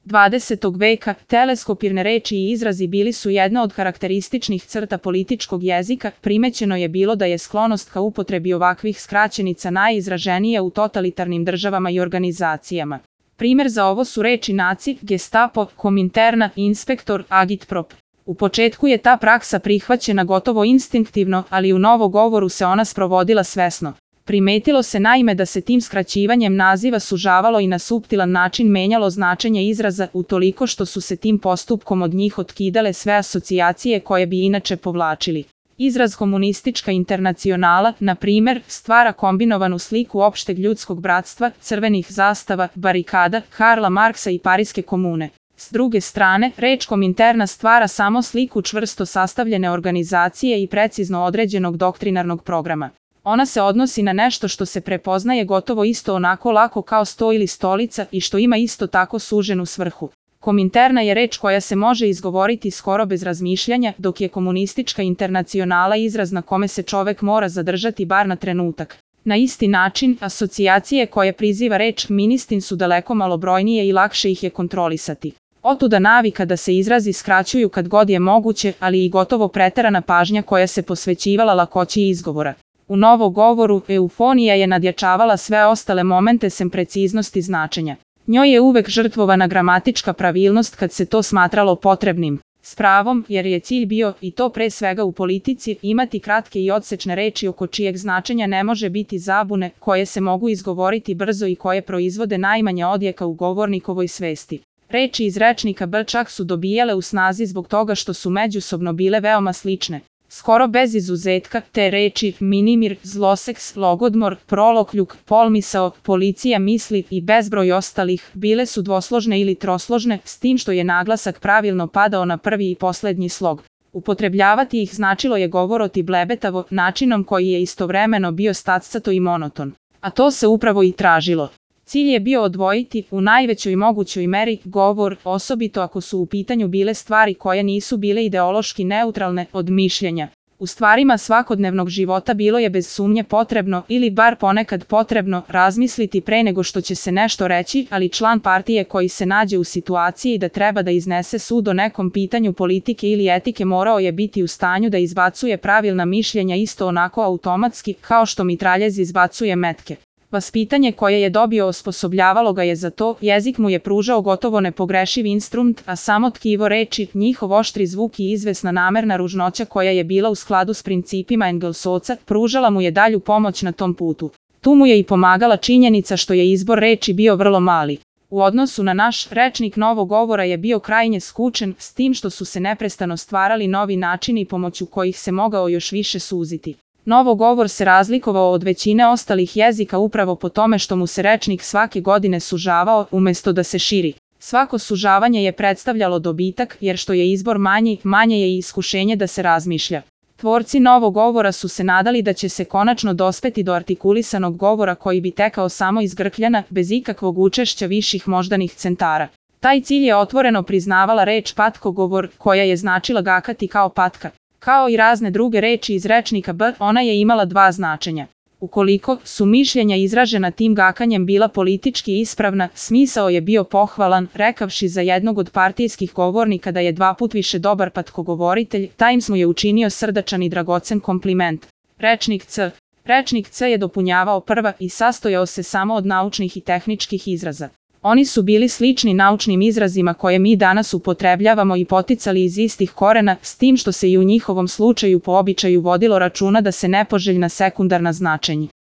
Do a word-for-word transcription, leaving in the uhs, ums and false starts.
dvadesetog veka, teleskopirne reči i izrazi bili su jedna od karakterističnih crta političkog jezika, primećeno je bilo da je sklonost ka upotrebi ovakvih skraćenica najizraženija u totalitarnim državama i organizacijama. Primer za ovo su reči naci, gestapo, kominterna, inspektor, agitprop. U početku je ta praksa prihvaćena gotovo instinktivno, ali u novogovoru se ona sprovodila svesno. Primetilo se naime da se tim skraćivanjem naziva sužavalo i na suptilan način menjalo značenje izraza, utoliko što su se tim postupkom od njih otkidale sve asocijacije koje bi inače povlačili. Izraz komunistička internacionala, na primer, stvara kombinovanu sliku opšteg ljudskog bratstva, crvenih zastava, barikada, Karla Marksa i Pariske komune. S druge strane, reč kominterna stvara samo sliku čvrsto sastavljene organizacije i precizno određenog doktrinarnog programa. Ona se odnosi na nešto što se prepoznaje gotovo isto onako lako kao sto ili stolica i što ima isto tako suženu svrhu. Kominterna je reč koja se može izgovoriti skoro bez razmišljanja, dok je komunistička internacionala izraz na kome se čovek mora zadržati bar na trenutak. Na isti način, asocijacije koje priziva reč ministin su daleko malobrojnije i lakše ih je kontrolisati. Otuda navika da se izrazi skraćuju kad god je moguće, ali i gotovo preterana pažnja koja se posvećivala lakoći izgovora. U novogovoru, eufonija je nadjačavala sve ostale momente sem preciznosti značenja. Njoj je uvek žrtvovana gramatička pravilnost kad se to smatralo potrebnim. S pravom, jer je cilj bio, i to pre svega u politici, imati kratke i odsečne reči oko čijeg značenja ne može biti zabune, koje se mogu izgovoriti brzo i koje proizvode najmanje odjeka u govornikovoj svesti. Reči iz rečnika B čak su dobijale u snazi zbog toga što su međusobno bile veoma slične. Skoro bez izuzetka, te reči minimir, zloseks, logodmor, prolokljuk, polmisao, policija misli i bezbroj ostalih bile su dvosložne ili trosložne, s tim što je naglasak pravilno padao na prvi i poslednji slog. Upotrebljavati ih značilo je govoroti blebetavo, načinom koji je istovremeno bio staccato i monoton. A to se upravo i tražilo. Cilj je bio odvojiti, u najvećoj mogućoj meri, govor, osobito ako su u pitanju bile stvari koje nisu bile ideološki neutralne, od mišljenja. U stvarima svakodnevnog života bilo je bez sumnje potrebno, ili bar ponekad potrebno, razmisliti pre nego što će se nešto reći, ali član partije koji se nađe u situaciji da treba da iznese sud o nekom pitanju politike ili etike morao je biti u stanju da izbacuje pravilna mišljenja isto onako automatski, kao što mitraljez izbacuje metke. Vaspitanje koje je dobio osposobljavalo ga je za to, jezik mu je pružao gotovo nepogrešiv instrument, a samo tkivo reči, njihov oštri zvuk i izvesna namerna ružnoća koja je bila u skladu s principima Engelsovca, pružala mu je dalju pomoć na tom putu. Tu mu je i pomagala činjenica što je izbor reči bio vrlo mali. U odnosu na naš, rečnik novogovora je bio krajnje skučen, s tim što su se neprestano stvarali novi načini pomoću kojih se mogao još više suziti. Novogovor se razlikovao od većine ostalih jezika upravo po tome što mu se rečnik svake godine sužavao, umesto da se širi. Svako sužavanje je predstavljalo dobitak, jer što je izbor manji, manje je i iskušenje da se razmišlja. Tvorci novogovora su se nadali da će se konačno dospeti do artikulisanog govora koji bi tekao samo iz grkljana, bez ikakvog učešća viših moždanih centara. Taj cilj je otvoreno priznavala reč patkogovor, koja je značila gakati kao patka. Kao i razne druge reči iz rečnika B, ona je imala dva značenja. Ukoliko su mišljenja izražena tim gakanjem bila politički ispravna, smisao je bio pohvalan, rekavši za jednog od partijskih govornika da je dva put više dobar patkogovoritelj, Times mu je učinio srdačan i dragocen kompliment. Rečnik C. Rečnik C je dopunjavao prva i sastojao se samo od naučnih i tehničkih izraza. Oni su bili slični naučnim izrazima koje mi danas upotrebljavamo i poticali iz istih korena, s tim što se i u njihovom slučaju po običaju vodilo računa da se nepoželjna sekundarna značenja